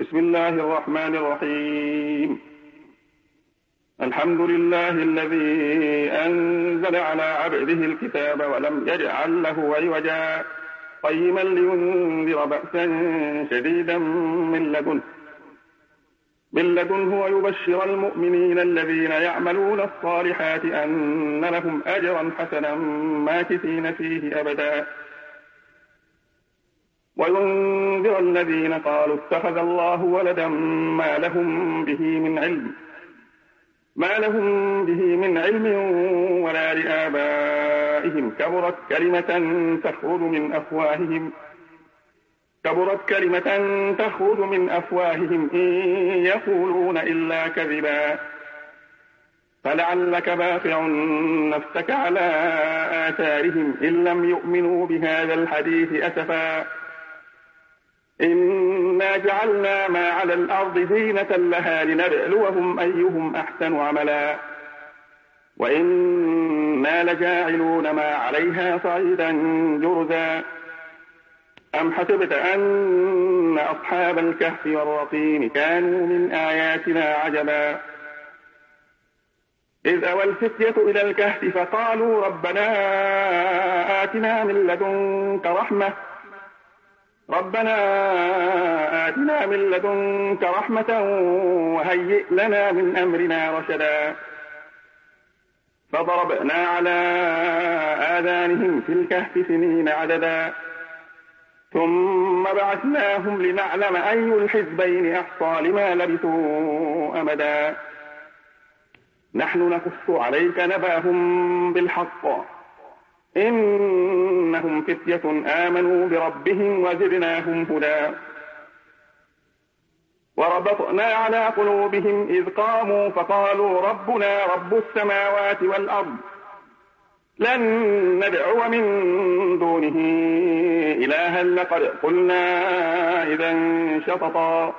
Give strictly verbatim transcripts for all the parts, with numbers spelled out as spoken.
بسم الله الرحمن الرحيم. الحمد لله الذي أنزل على عبده الكتاب ولم يجعل له عوجا قيما لينذر بأسا شديدا من لدنه من لدنه ويبشر المؤمنين الذين يعملون الصالحات أن لهم أجرا حسنا ماكثين فيه أبدا وينذر الذين قالوا اتخذ الله ولدا ما لهم به من علم ما لهم به من علم ولا لآبائهم كبرت كلمة تخرج من أفواههم كبرت كلمة تخرج من أفواههم إن يقولون إلا كذبا فلعلك باخع نفسك على آثارهم إن لم يؤمنوا بهذا الحديث أسفا إنا جعلنا ما على الأرض زينة لها لنبلوهم أيهم أحسن عملا وإنا لجاعلون ما عليها صعيدا جرزا أم حسبت أن أصحاب الكهف والرقيم كانوا من آياتنا عجبا إذ أوى الفتية إلى الكهف فقالوا ربنا آتنا من لدنك رحمة ربنا آتنا من لدنك رحمة وهيئ لنا من أمرنا رشدا فضربنا على آذانهم في الكهف سنين عددا ثم بعثناهم لنعلم أي الحزبين أحصى لما لبثوا أمدا نحن نقص عليك نباهم بالحق إنهم فتية آمنوا بربهم وزدناهم هدى وربطنا على قلوبهم إذ قاموا فقالوا ربنا رب السماوات والأرض لن ندعو من دونه إلها لقد قلنا إذا شططا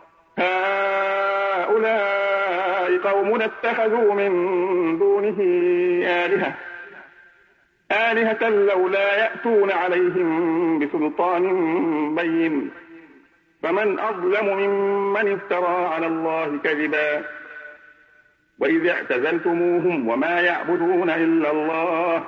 هؤلاء قومنا اتخذوا من دونه آلهة آلهة لولا يأتون عليهم بسلطان بين فمن أظلم ممن افترى على الله كذبا وإذ اعتزلتموهم وما يعبدون إلا الله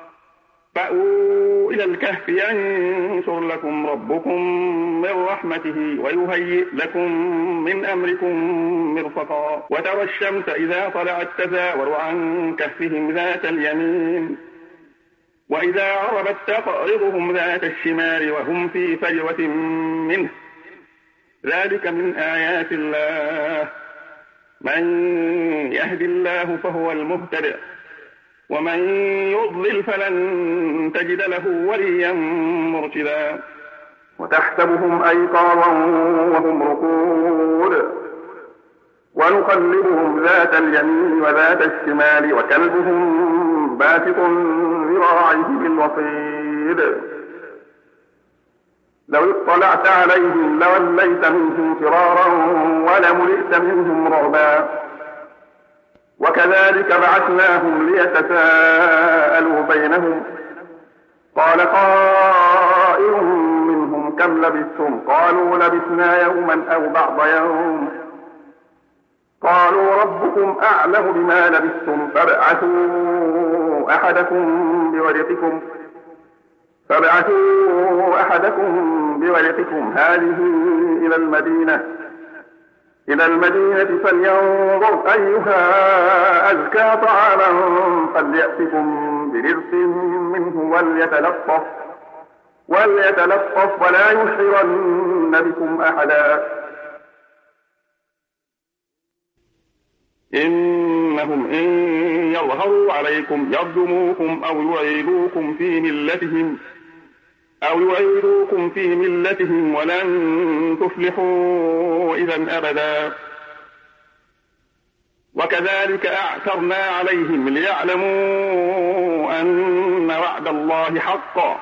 فأووا إلى الكهف ينشر لكم ربكم من رحمته ويهيئ لكم من أمركم مرفقا وترى الشمس إذا طلعت تزاور عن كهفهم ذات اليمين وإذا عربت تقرضهم ذات الشمال وهم في فجوة منه ذلك من آيات الله من يهد الله فهو المهتدئ ومن يضلل فلن تجد له وليا مرشدا وتحسبهم أيقاظا وهم رقود ونقلبهم ذات اليمين وذات الشمال وكلبهم باسط ذراعيه بالوصيد لو اطلعت عليهم لوليت منهم فرارا ولملئت منهم رعبا وكذلك بعثناهم ليتساءلوا بينهم قال قائل منهم كم لبثتم قالوا لبثنا يوما أو بعض يوم قالوا ربكم أعلم بما لبثتم فابعثوا أحدكم بورقكم فابعثوا أحدكم بورقكم هذه إلى المدينة إلى المدينة فلينظر أيها أزكى طعاما فليأتكم برزق منه وليتلطف وليتلطف ولا يشعرن بكم أحدا إنهم إن يظهروا عليكم يرجموكم أو يعيدوكم في ملتهم أو يعيدوكم في ملتهم ولن تفلحوا إذا أبدا وكذلك أعثرنا عليهم ليعلموا أن وعد الله حق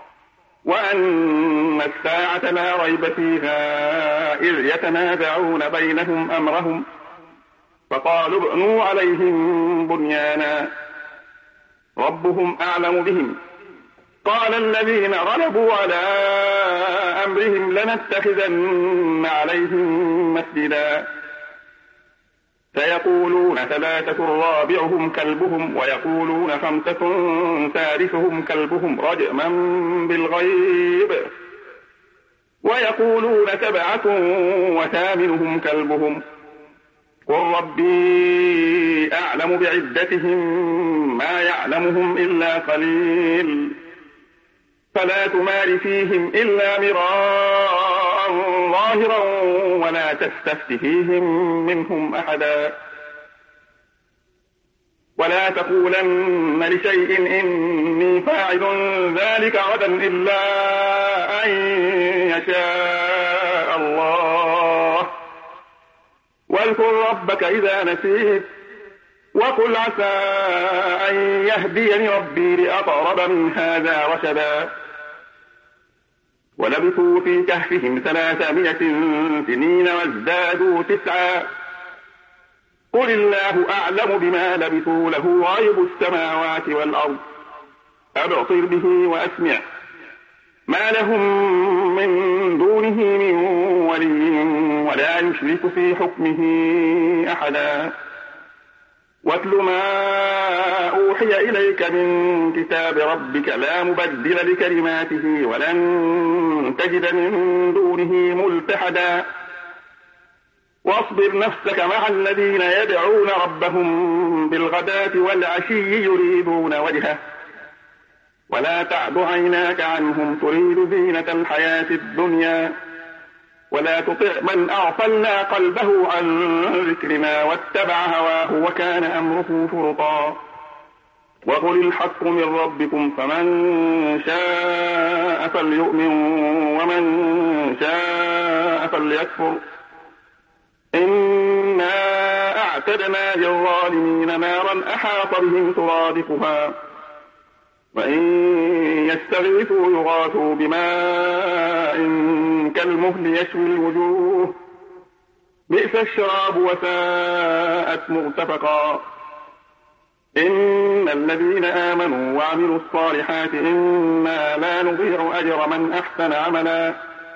وأن الساعة لا ريب فيها إذ يتنازعون بينهم أمرهم فقالوا ابنوا عليهم بنيانا ربهم أعلم بهم قال الذين غلبوا على أمرهم لنتخذن عليهم مسجدا سيقولون ثلاثة رابعهم كلبهم ويقولون خمسة ثالثهم كلبهم رجما بالغيب ويقولون سبعة وثامنهم كلبهم قل ربي أعلم بعدتهم ما يعلمهم إلا قليل فلا تمار فيهم إلا مراء ظاهرا ولا تستفت فيهم منهم أحدا ولا تقولن لشيء إني فاعل ذلك غدا إلا أن يشاء الله واذكر ربك إذا نسيت وقل عسى أن يهديني ربي لأقرب من هذا رشدا ولبثوا في كهفهم ثلاثمائة سنين وازدادوا تسعا قل الله أعلم بما لبثوا له غيب السماوات والأرض أبصر به وأسمع ما لهم من دونه من ولي ولا يشرك في حكمه أحدا واتل ما أوحي إليك من كتاب ربك لا مبدل لكلماته ولن تجد من دونه ملتحدا واصبر نفسك مع الذين يدعون ربهم بالغداة والعشي يريدون وجهه ولا تعد عيناك عنهم تريد زينة الحياة الدنيا ولا تطع من أغفلنا قلبه عن ذكرنا واتبع هواه وكان أمره فرطا وقل الحق من ربكم فمن شاء فليؤمن ومن شاء فليكفر إنا أعتدنا للظالمين نارا أحاط بهم سرادقها وإن يستغيثوا يغاثوا بماء كالمهل يشوي الوجوه بئس الشراب وساءت مرتفقا إن الذين آمنوا وعملوا الصالحات إنا لا نضيع أجر من أحسن عملا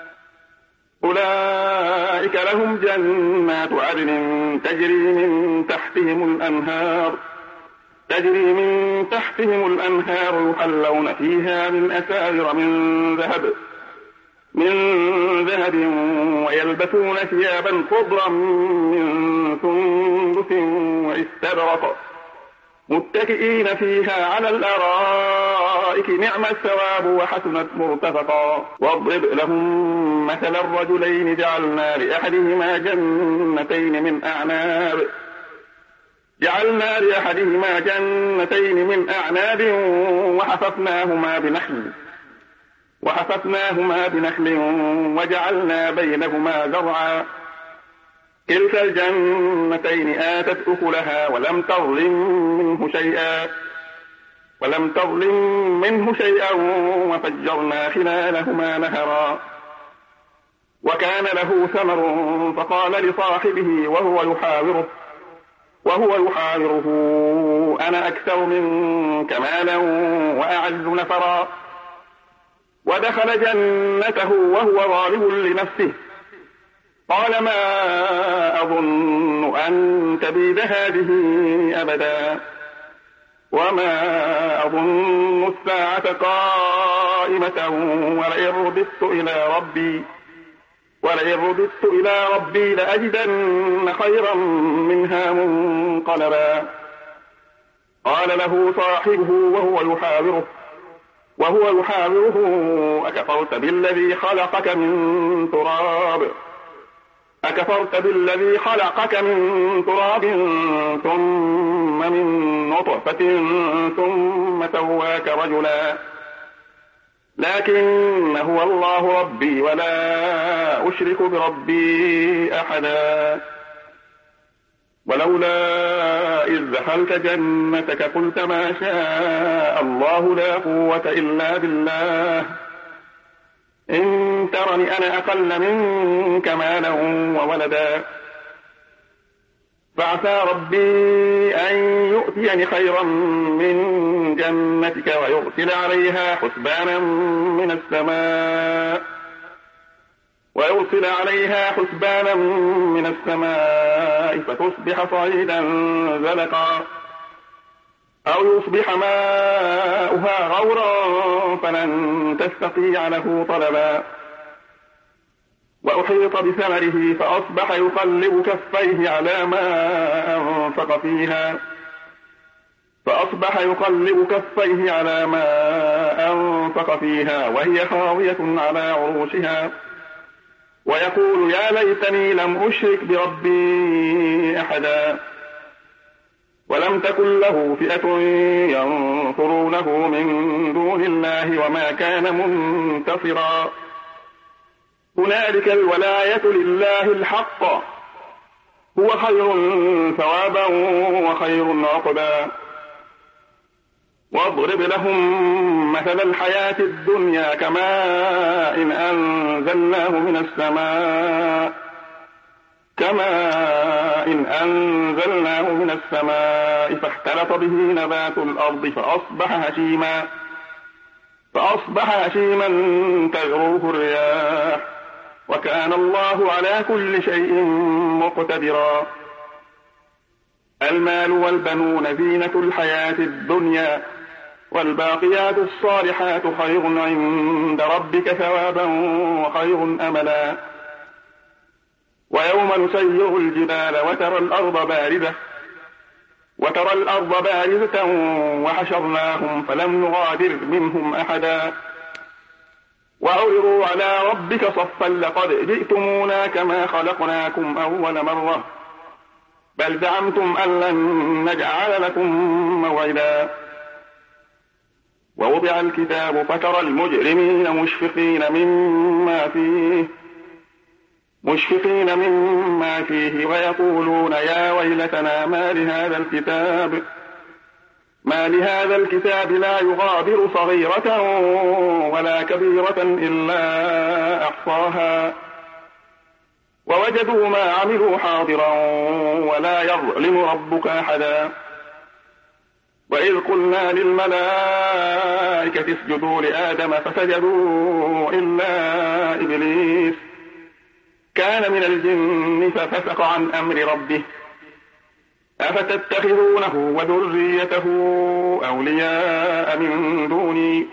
أولئك لهم جنات عدن تجري من تحتهم الأنهار تجري من تحتهم الأنهار يحلون فيها من أساور من ذهب من ذهب ويلبسون ثيابا خضرا من سندس واستبرق متكئين فيها على الأرائك نعم الثواب وحسنت مرتفقا واضرب لهم مثل الرجلين جعلنا لأحدهما جنتين من أعناب جعلنا لأحدهما جنتين من أعناب وحففناهما بنخل وحففناهما بنخل وجعلنا بينهما زرعا كلتا الجنتين آتت أكلها ولم تظلم منه شيئا ولم تظلم منه شيئا وفجرنا خلالهما نهرا وكان له ثمر فقال لصاحبه وهو يحاوره وهو يحاوره أنا أكثر منك مالا وأعز نفرا ودخل جنته وهو ظالم لنفسه قال ما أظن أن تبيد هذه أبدا وما أظن الساعة قائمة ولئن رددت إلى ربي ولئن رددت إلى ربي لأجدن خيرا منها منقلبا قال له صاحبه وهو يحاوره وهو يحاوره أكفرت بالذي خلقك من تراب أكفرت بالذي خلقك من تراب ثم من نطفة ثم سواك رجلا لكن هو الله ربي ولا أشرك بربي أحدا ولولا إذ دخلت جنتك قلت ما شاء الله لا قوة إلا بالله إن ترني أنا أقل منك مالا وولدا فعسى ربي أن يؤتيني خيرا من جنتك ويرسل عليها حسبانا من السماء ويرسل عليها حسبانا من السماء فتصبح صعيدا زلقا أو يصبح ماؤها غورا فلن تستطيع له طلبا وأحيط بثمره فأصبح يقلب كفيه على ما أنفق فيها فأصبح يقلب كفيه على ما أنفق فيها وهي خاوية على عروشها ويقول يا ليتني لم أشرك بربي أحدا ولم تكن له فئة ينصرونه من دون الله وما كان منتصرا هنالك الولاية لله الحق هو خير ثوابا وخير عقبا واضرب لهم مثل الحياة الدنيا كماء إن أنزلناه من السماء كماء إن أنزلناه من السماء فاختلط به نبات الأرض فأصبح هشيما فأصبح هشيما تذروه الرياح وكان الله على كل شيء مقتدرا المال والبنون زينة الحياة الدنيا والباقيات الصالحات خير عند ربك ثوابا وخير أملا ويوم نسير الجبال وترى الأرض باردة وترى الأرض بارزة وحشرناهم فلم نغادر منهم أحدا وعرضوا على ربك صفا لقد جئتمونا كما خلقناكم أول مرة بل زعمتم أن لن نجعل لكم موعدا ووضع الكتاب فترى المجرمين مشفقين مما فيه مشفقين مما فيه ويقولون يا ويلتنا ما لهذا الكتاب ما لهذا الكتاب لا يغادر صغيرة ولا كبيرة إلا أحصاها ووجدوا ما عملوا حاضرا ولا يظلم ربك أحدا وإذ قلنا للملائكة اسجدوا لآدم فسجدوا إلا إبليس كان من الجن ففسق عن أمر ربه أفتتخذونه وذريته أولياء من دوني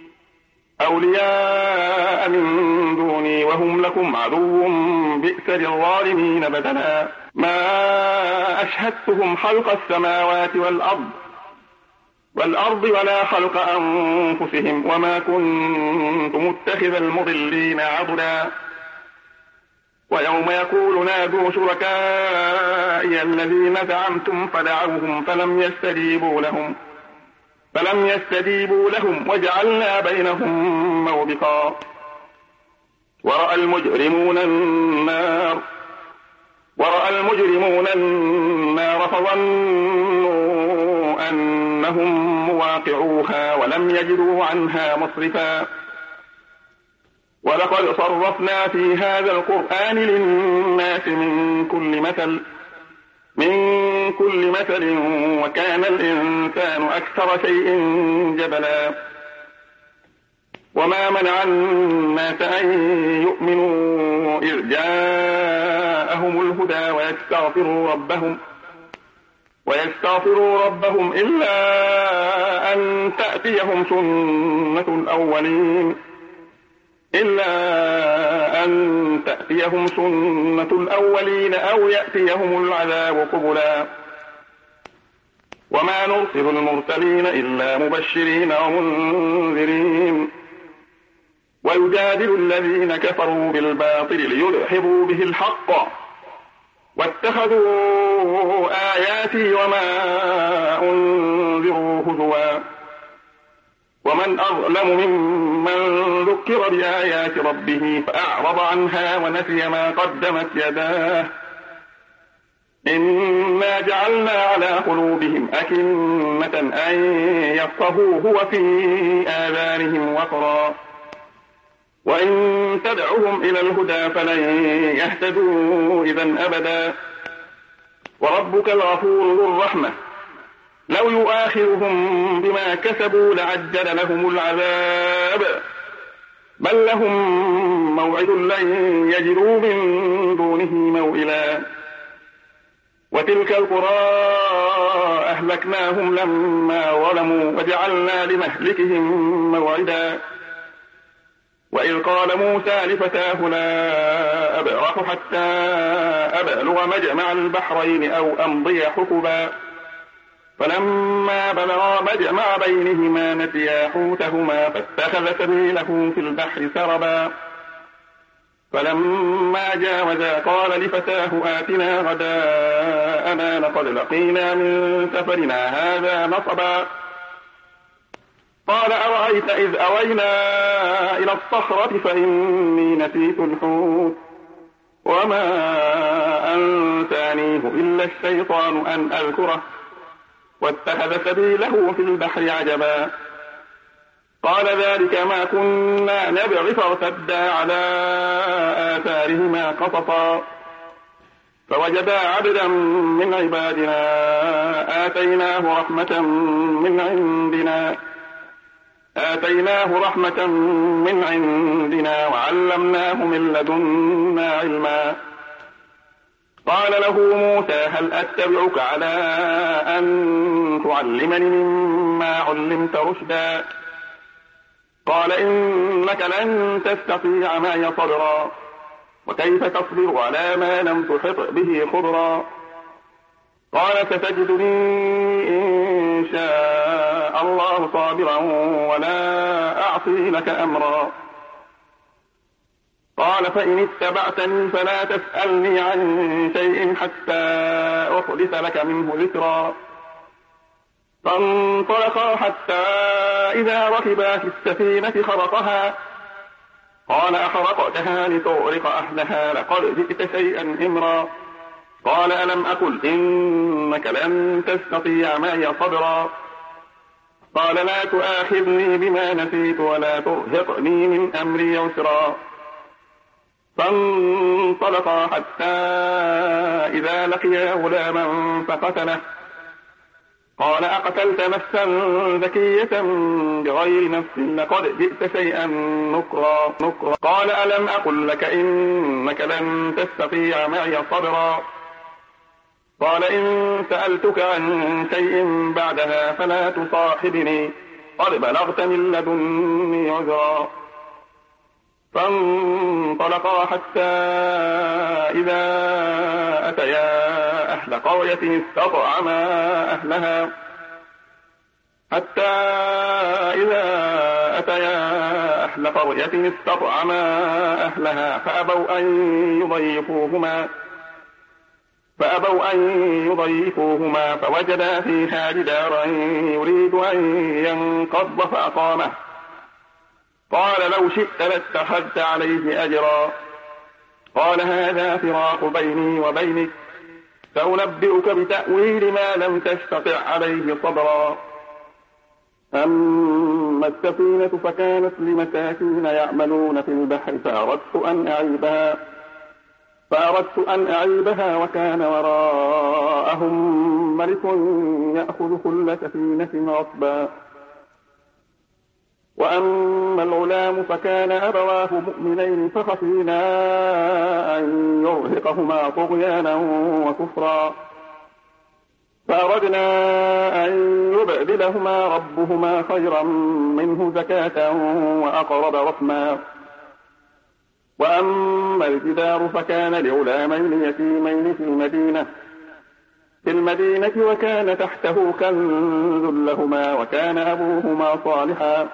أولياء من دوني وهم لكم عدو بئس للظالمين بدلا ما أشهدتهم خلق السماوات والأرض والأرض ولا خلق أنفسهم وما كنت متخذ المضلين عضدا ويوم يقول نادوا شركائي الذين زعمتم فدعوهم فلم يستجيبوا لهم فلم يستجيبوا لهم وجعلنا بينهم موبقا ورأى المجرمون النار ورأى المجرمون النار فظنوا أنهم مواقعوها ولم يجدوا عنها مصرفا ولقد صرفنا في هذا القرآن للناس من كل مثل من كل مثل وكان الإنسان أكثر شيء جدلا وما منع الناس أن يؤمنوا إذ جاءهم الهدى ويستغفروا ربهم ويستغفروا ربهم إلا أن تأتيهم سنة الأولين إلا أن تأتيهم سنة الأولين أو يأتيهم العذاب قبلا وما نرسل المرسلين إلا مبشرين ومنذرين ويجادل الذين كفروا بالباطل ليدحضوا به الحق واتخذوا آياتي وما أنذروا هزوا ومن أظلم ممن ذكر بآيات ربه فأعرض عنها ونسي ما قدمت يداه إنا جعلنا على قلوبهم أكنة أن يفقهوه وفي آذانهم وقرا وإن تدعهم إلى الهدى فلن يهتدوا إذا أبدا وربك الغفور ذو الرحمة لو يؤاخذهم بما كسبوا لعجل لهم العذاب بل لهم موعد لن يجدوا من دونه موئلا وتلك القرى أهلكناهم لما ظلموا وجعلنا لمهلكهم موعدا وإذ قال موسى لفتاه لا أبرح حتى أبلغ مجمع البحرين أو أمضي حقبا فلما بلغا مجمع بينهما نسيا حوتهما فاتخذ سبيله في البحر سربا فلما جاوزا قال لفتاه آتنا غداءنا لقد لقينا من سفرنا هذا نصبا قال أرأيت إذ أوينا إلى الصخرة فإني نسيت الحوت وما أنسانيه إلا الشيطان أن أذكره واتخذ سبيله في البحر عجبا قال ذلك ما كنا نبغي فارتدا على آثارهما قصصا فوجدا عبدا من عبادنا آتيناه رحمة من عندنا آتيناه رحمة من عندنا وعلمناه من لدنا علما قال له موسى هل أتبعك على أن تعلمني مما علمت رشدا قال إنك لن تستطيع معي صبرا وكيف تصبر على ما لم تحط به خبرا قال ستجدني إن شاء الله صابرا ولا أعصي لك أمرا قال فإن اتبعتني فلا تسألني عن شيء حتى أحدث لك منه ذكرا فانطلقا حتى إذا ركبا في السفينة خرقها قال أخرقتها لتغرق أهلها لقد جئت شيئا إمرا قال ألم أقل إنك لن تستطيع معي صبرا قال لا تؤاخذني بما نسيت ولا ترهقني من أمري يسرا فانطلقا حتى إذا لقيا غلاما فقتله قال أقتلت نفسا ذكية بغير نفس لقد جئت شيئا نكرا نكرا قال ألم أقل لك إنك لن تستطيع معي صبرا قال إن سألتك عن شيء بعدها فلا تصاحبني قد بلغت من لدني عذرا فانطلقا حتى إذا أتيا أهل قرية استطعما أهلها حتى إذا أتيا أهل قرية استطعما أهلها فأبوا أن يضيفوهما فأبوا أن يضيفوهما فوجدا فيها جدارا يريد أن ينقض فأقامه قال لو شئت لاتخذت عليه أجرا قال هذا فراق بيني وبينك سأنبئك بتأويل ما لم تستطع عليه صبرا أما السفينة فكانت لمساكين يعملون في البحر فأردت أن أعيبها فأردت أن أعيبها وكان وراءهم ملك يأخذ كل سفينة غصبا وأما الغلام فكان أبواه مؤمنين فخشينا أن يرهقهما طغيانا وكفرا فأردنا أن يبدلهما ربهما خيرا منه زكاة وأقرب رحما وأما الجدار فكان لغلامين يتيمين في المدينة في المدينة وكان تحته كنز لهما وكان أبوهما صالحا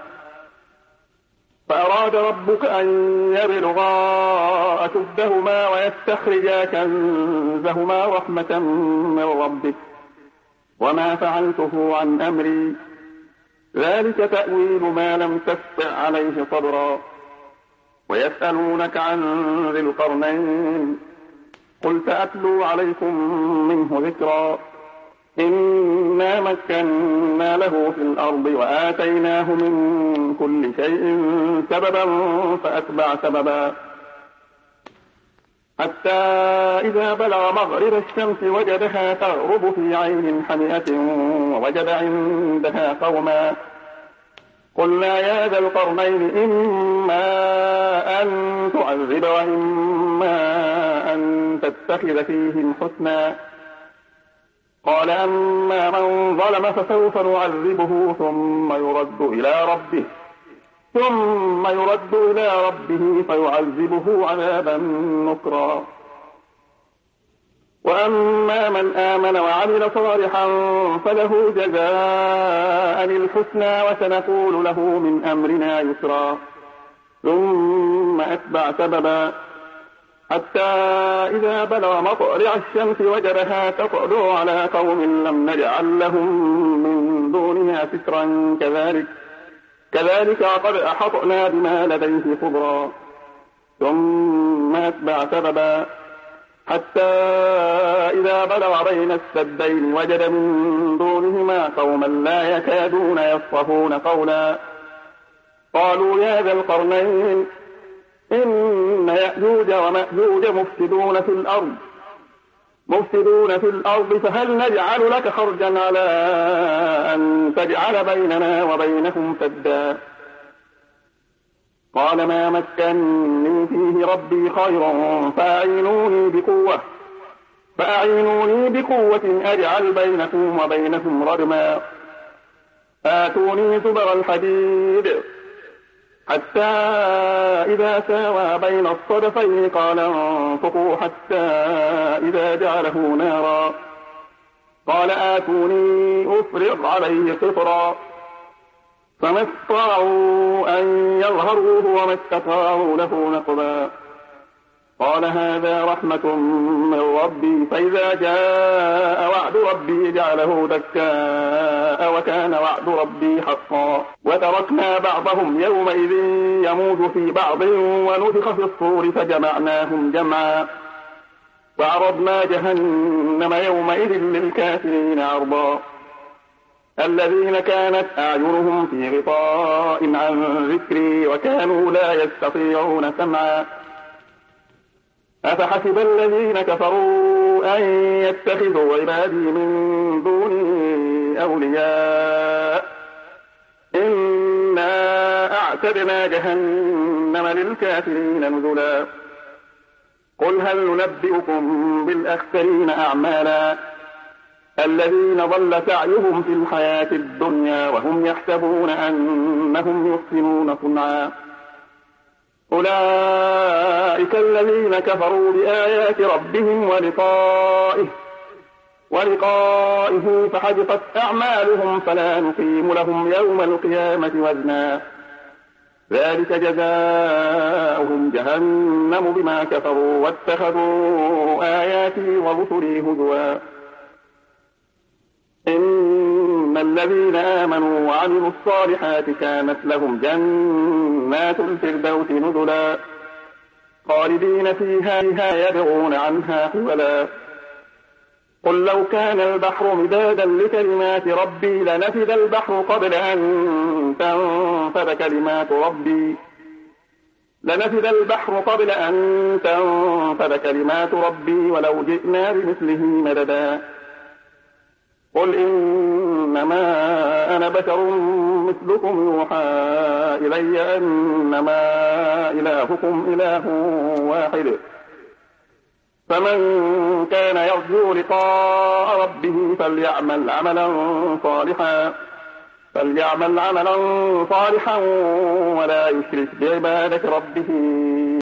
فأراد ربك أن يبلغا أشدهما ويستخرجا كنزهما رحمة من ربك وما فعلته عن أمري ذلك تأويل ما لم تستطع عليه صبرا ويسألونك عن ذي القرنين قل سأتلو عليكم منه ذكرا إنا مكنا له في الأرض وآتيناه من كل شيء سببا فأتبع سببا حتى إذا بلغ مغرب الشمس وجدها تغرب في عين حمئة ووجد عندها قوما قلنا يا ذا القرنين إما أن تعذب وإما أن تتخذ فيهم حسنا قال أما من ظلم فسوف نعذبه ثم يرد إلى ربه ثم يرد إلى ربه فيعذبه عذابا نكرا وأما من آمن وعمل صالحا فله جزاء الحسنى وسنقول له من أمرنا يسرا ثم أتبع سببا حتى إذا بلغ مطلع الشمس وجدها تطلع على قوم لم نجعل لهم من دونها سترا كذلك كذلك وقد أحطنا بما لديه خبرا ثم أتبع سببا حتى إذا بلغ بين السدين وجد من دونهما قوما لا يكادون يفقهون قولا قالوا يا ذا القرنين إن يأجوج ومأجوج مفسدون في الأرض مفسدون في الأرض فهل نجعل لك خرجا على أن تجعل بيننا وبينهم سدا قال ما مكنني فيه ربي خير فأعينوني بقوة فأعينوني بقوة أجعل بينكم وبينهم ردما آتوني زبر الحديد حتى إذا ساوى بين الصدفين قال انفقوا حتى إذا جعله نارا قال آتوني أفرغ عليه قطرا فما استطاعوا أن يظهروه وما استطاعوا له نقبا قال هذا رحمة من ربي فإذا جاء وعد ربي جعله دكاء وكان وعد ربي حقا وتركنا بعضهم يومئذ يموج في بعض ونفخ في الصور فجمعناهم جمعا وعرضنا جهنم يومئذ للكافرين عرضا الذين كانت أعينهم في غطاء عن ذكري وكانوا لا يستطيعون سمعا أفحسب الذين كفروا أن يتخذوا عبادي من دوني أولياء إنا أعتدنا جهنم للكافرين نزلا قل هل ننبئكم بالأخسرين أعمالا الذين ضل سعيهم في الحياة الدنيا وهم يحسبون أنهم يحسنون صنعا أولئك الذين كفروا بآيات ربهم ولقائه ولقائه فحبطت أعمالهم فلا نقيم لهم يوم القيامة وزنا ذلك جزاؤهم جهنم بما كفروا واتخذوا آياتي ورسلي هزوا إن الذين آمنوا وعملوا الصالحات كانت لهم جنات الفردوس نزلا خالدين فيها يبغون عنها حولا قل لو كان البحر مدادا لكلمات ربي لنفد البحر قبل أن تنفد كلمات ربي لنفد البحر قبل أن تنفد كلمات ربي ولو جئنا بمثله مددا قل إنما أنا بشر مثلكم يوحى إلي أنما إلهكم إله واحد فمن كان يرجو لقاء ربه فليعمل عملا صالحا فليعمل عملا صالحا ولا يشرك بعبادة ربه